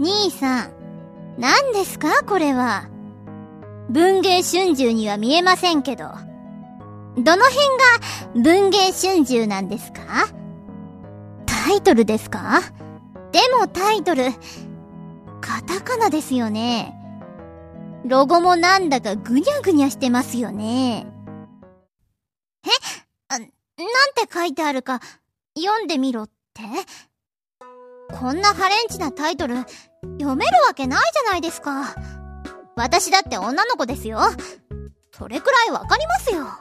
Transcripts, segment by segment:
兄さん、何ですかこれは。文藝春秋には見えませんけど。どの辺が文藝春秋なんですか？タイトルですか？でもタイトル、カタカナですよね。ロゴもなんだかぐにゃぐにゃしてますよね。なんて書いてあるか読んでみろって？こんなハレンチなタイトル読めるわけないじゃないですか。私だって女の子ですよ。それくらいわかりますよ。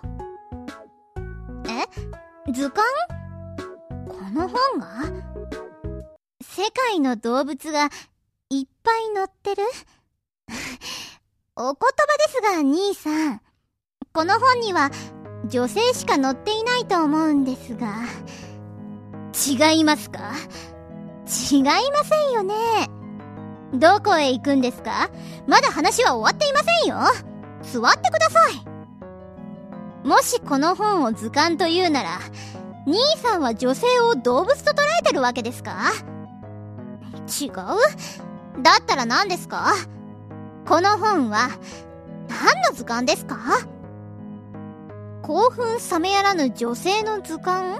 図鑑？この本が？世界の動物がいっぱい載ってる？お言葉ですが兄さん、この本には女性しか載っていないと思うんですが。違いますか？違いませんよね。どこへ行くんですか？まだ話は終わっていませんよ。座ってください。もしこの本を図鑑というなら、兄さんは女性を動物と捉えてるわけですか？違う？だったら何ですか？この本は何の図鑑ですか？興奮冷めやらぬ女性の図鑑？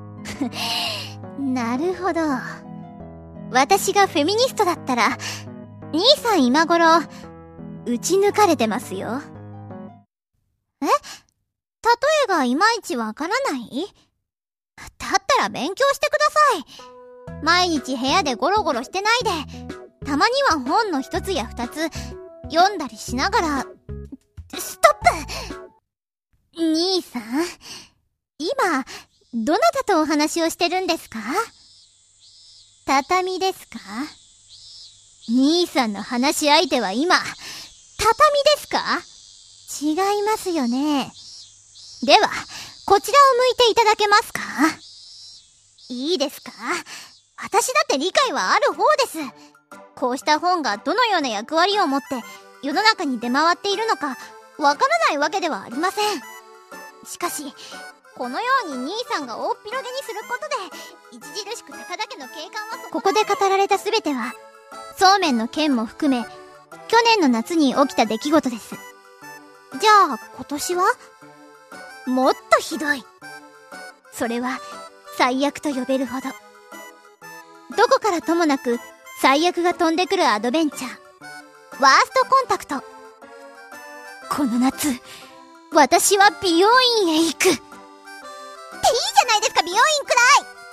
なるほど。私がフェミニストだったら、兄さん今頃打ち抜かれてますよ。例えがいまいちわからない？だったら勉強してください。毎日部屋でゴロゴロしてないで、たまには本の一つや二つ読んだりしながら。ストップ！兄さん、今どなたとお話をしてるんですか？畳ですか？兄さんの話し相手は今、畳ですか？違いますよね。では、こちらを向いていただけますか？いいですか？私だって理解はある方です。こうした本がどのような役割を持って世の中に出回っているのかわからないわけではありません。しかし、このように兄さんが大っ広げにすることで、著しく高田家の景観はここで語られたすべては、そうめんの件も含め、去年の夏に起きた出来事です。じゃあ、今年は？もっとひどい。それは、最悪と呼べるほど。どこからともなく、最悪が飛んでくるアドベンチャー。ワーストコンタクト。この夏、私は美容院へ行く。っていいじゃないですか、美容院くらい。